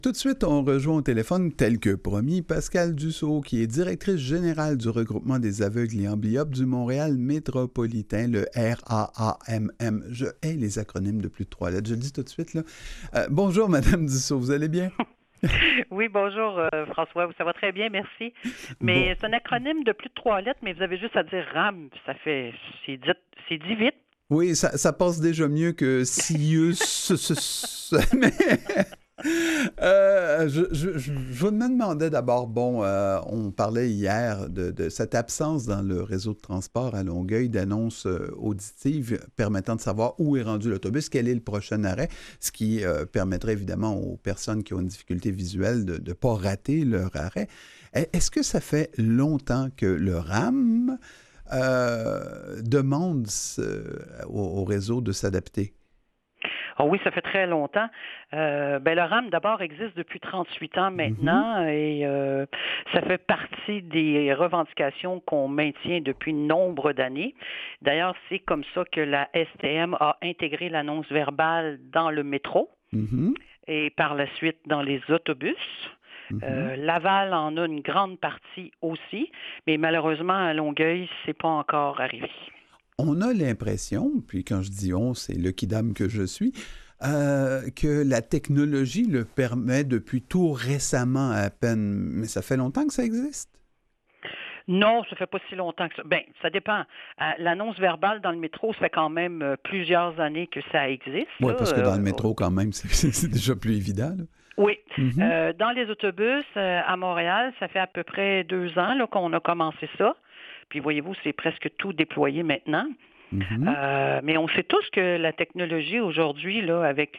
Tout de suite, on rejoint au téléphone, tel que promis, Pascale Dussault, qui est directrice générale du regroupement des aveugles et amblyopes du Montréal métropolitain, le RAAMM. Je hais les acronymes de plus de 3 lettres, je le dis tout de suite, là. Bonjour, Madame Dussault, vous allez bien? Oui, bonjour François, ça va très bien, merci. Mais Bon. c'est un acronyme de plus de 3 lettres, mais vous avez juste à dire RAM, c'est dit vite. Oui, ça passe déjà mieux que Sius. Mais je me demandais d'abord, on parlait hier de cette absence dans le réseau de transport à Longueuil d'annonces auditives permettant de savoir où est rendu l'autobus, quel est le prochain arrêt, ce qui permettrait évidemment aux personnes qui ont une difficulté visuelle de ne pas rater leur arrêt. Est-ce que ça fait longtemps que le RAM demande au réseau de s'adapter? Oh oui, ça fait très longtemps. Le RAM, d'abord, existe depuis 38 ans Mhm. maintenant et ça fait partie des revendications qu'on maintient depuis nombre d'années. D'ailleurs, c'est comme ça que la STM a intégré l'annonce verbale dans le métro Mhm. et par la suite dans les autobus. Mhm. Laval en a une grande partie aussi, mais malheureusement, à Longueuil, c'est pas encore arrivé. On a l'impression, puis quand je dis on, c'est le kidam que je suis, que la technologie le permet depuis tout récemment à peine. Mais ça fait longtemps que ça existe. Non, ça fait pas si longtemps que ça. Ben, ça dépend. L'annonce verbale dans le métro, ça fait quand même plusieurs années que ça existe, Oui, là. parce que dans le métro, quand même, c'est déjà plus évident, là. Oui. Mhm. Dans les autobus, à Montréal, ça fait à peu près 2 ans là, qu'on a commencé ça. Puis voyez-vous, c'est presque tout déployé maintenant. Mhm. Mais on sait tous que la technologie aujourd'hui, là, avec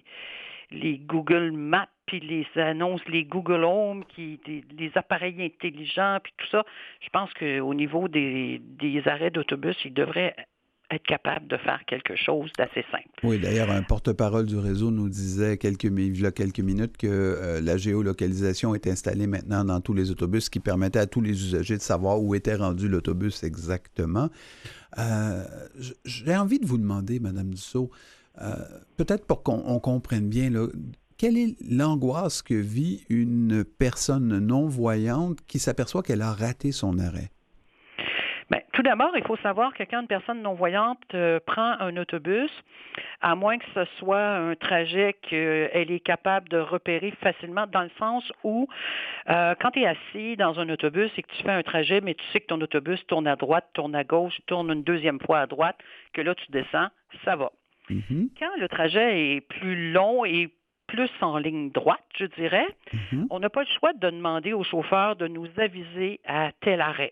les Google Maps, puis les annonces, les Google Home, les appareils intelligents, puis tout ça, je pense qu'au niveau des arrêts d'autobus, ils devraient être capables de faire quelque chose d'assez simple. Oui, d'ailleurs, un porte-parole du réseau nous disait il y a quelques minutes que la géolocalisation est installée maintenant dans tous les autobus, ce qui permettait à tous les usagers de savoir où était rendu l'autobus exactement. Euh, j'ai envie de vous demander, Madame Dussault, euh, peut-être pour qu'on comprenne bien, là, quelle est l'angoisse que vit une personne non-voyante qui s'aperçoit qu'elle a raté son arrêt? Bien, tout d'abord, il faut savoir que quand une personne non-voyante prend un autobus, à moins que ce soit un trajet qu'elle est capable de repérer facilement, dans le sens où quand tu es assis dans un autobus et que tu fais un trajet, mais tu sais que ton autobus tourne à droite, tourne à gauche, tourne une deuxième fois à droite, que là tu descends, ça va. Mhm, Quand le trajet est plus long et plus en ligne droite, je dirais, mhm. on n'a pas le choix de demander au chauffeur de nous aviser à tel arrêt.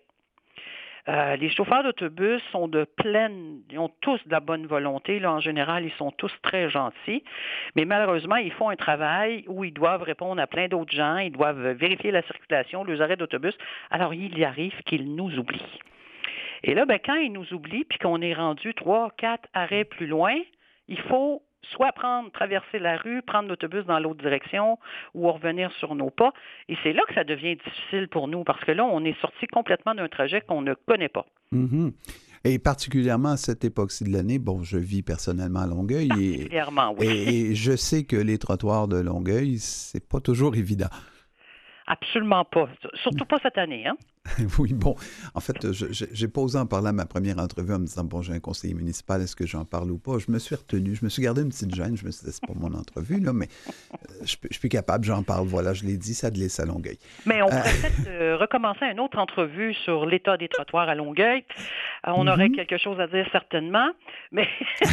Les chauffeurs d'autobus ils ont tous de la bonne volonté. Là, en général, ils sont tous très gentils. Mais malheureusement, ils font un travail où ils doivent répondre à plein d'autres gens. Ils doivent vérifier la circulation, les arrêts d'autobus. Alors, il y arrive qu'ils nous oublient. Et là, quand ils nous oublient, puis qu'on est rendu 3, 4 arrêts plus loin, il faut soit traverser la rue, prendre l'autobus dans l'autre direction ou revenir sur nos pas. Et c'est là que ça devient difficile pour nous parce que là, on est sorti complètement d'un trajet qu'on ne connaît pas. Mhm. Et particulièrement à cette époque-ci de l'année, bon, je vis personnellement à Longueuil Particulièrement, oui. et je sais que les trottoirs de Longueuil, c'est pas toujours évident. Absolument pas. Surtout pas cette année, hein? Oui, bon, en fait, j'ai pas osé en parler à ma première entrevue en me disant, bon, j'ai un conseiller municipal, est-ce que j'en parle ou pas? Je me suis retenu, je me suis gardé une petite gêne, je me suis dit, c'est pas mon entrevue, là, mais je suis plus capable, j'en parle, voilà, je l'ai dit, ça glisse à Longueuil. Mais on Euh, pourrait peut-être recommencer une autre entrevue sur l'état des trottoirs à Longueuil. On aurait mhm, quelque chose à dire certainement, mais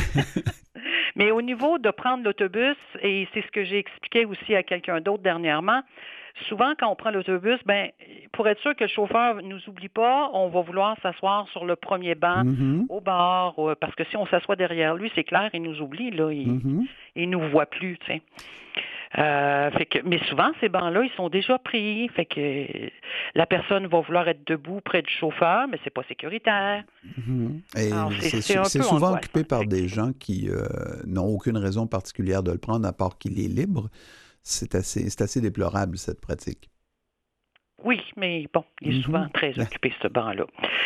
mais au niveau de prendre l'autobus, et c'est ce que j'ai expliqué aussi à quelqu'un d'autre dernièrement, souvent quand on prend l'autobus, pour être sûr que le chauffeur ne nous oublie pas, on va vouloir s'asseoir sur le premier banc mhm, au bar, parce que si on s'assoit derrière lui, c'est clair, il nous oublie, là, mhm. il nous voit plus, tu sais. Mais souvent, ces bancs-là, ils sont déjà pris. Fait que la personne va vouloir être debout près du chauffeur, mais c'est pas sécuritaire. Mhm. Alors, Et c'est un c'est peu souvent angoissant, occupé par des effectivement. gens qui n'ont aucune raison particulière de le prendre à part qu'il est libre. C'est assez déplorable, cette pratique. Oui, mais bon, il est souvent très occupé, ce banc-là.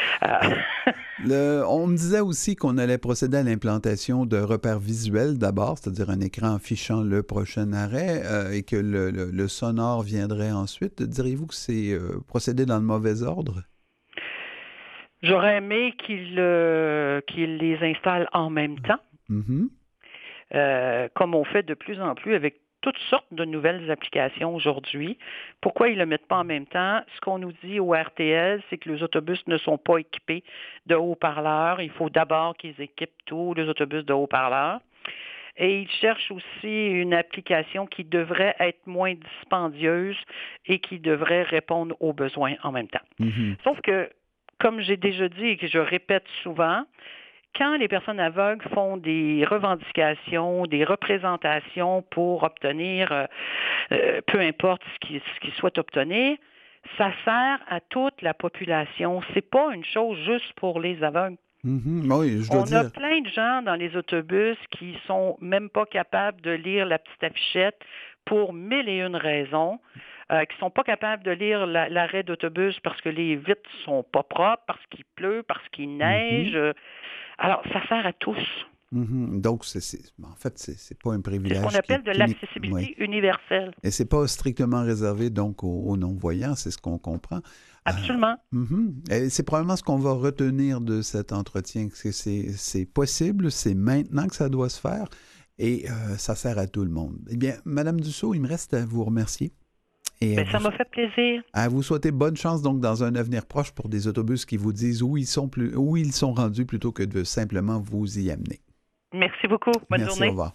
On me disait aussi qu'on allait procéder à l'implantation de repères visuels d'abord, c'est-à-dire un écran affichant le prochain arrêt et que le sonore viendrait ensuite. Diriez-vous que c'est procédé dans le mauvais ordre? J'aurais aimé qu'il les installe en même temps, comme on fait de plus en plus avec toutes sortes de nouvelles applications aujourd'hui. Pourquoi ils ne le mettent pas en même temps? Ce qu'on nous dit au RTL, c'est que les autobus ne sont pas équipés de haut-parleurs. Il faut d'abord qu'ils équipent tous les autobus de haut-parleurs. Et ils cherchent aussi une application qui devrait être moins dispendieuse et qui devrait répondre aux besoins en même temps. Sauf que, comme j'ai déjà dit et que je répète souvent, quand les personnes aveugles font des revendications, des représentations pour obtenir, peu importe ce qu'ils souhaitent obtenir, ça sert à toute la population. C'est pas une chose juste pour les aveugles. Oui, je dois dire. On a plein de gens dans les autobus qui sont même pas capables de lire la petite affichette pour 1001 raisons. Qui sont pas capables de lire l'arrêt d'autobus parce que les vitres sont pas propres, parce qu'il pleut, parce qu'il neige. Alors, ça sert à tous. Donc, en fait, c'est pas un privilège. C'est ce qu'on appelle de l'accessibilité universelle. Et c'est pas strictement réservé donc aux non-voyants, c'est ce qu'on comprend. Absolument. Et c'est probablement ce qu'on va retenir de cet entretien, que c'est possible, c'est maintenant que ça doit se faire et ça sert à tout le monde. Eh bien, Madame Dussault, il me reste à vous remercier. Et ça m'a fait plaisir. À vous souhaiter bonne chance donc dans un avenir proche pour des autobus qui vous disent où ils sont rendus plutôt que de simplement vous y amener. Merci beaucoup. Bonne journée. Au revoir.